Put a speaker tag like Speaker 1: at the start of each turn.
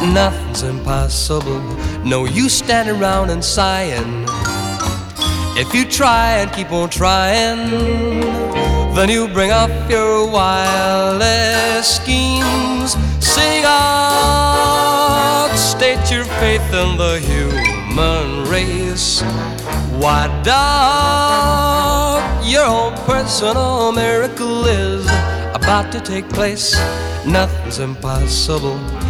Speaker 1: Nothing's impossible. No use standing around and sighing. If you try and keep on trying, then you bring up your wildest schemes. Sing out, state your faith in the human race. Why doubt your own personal miracle is about to take place? Nothing's impossible.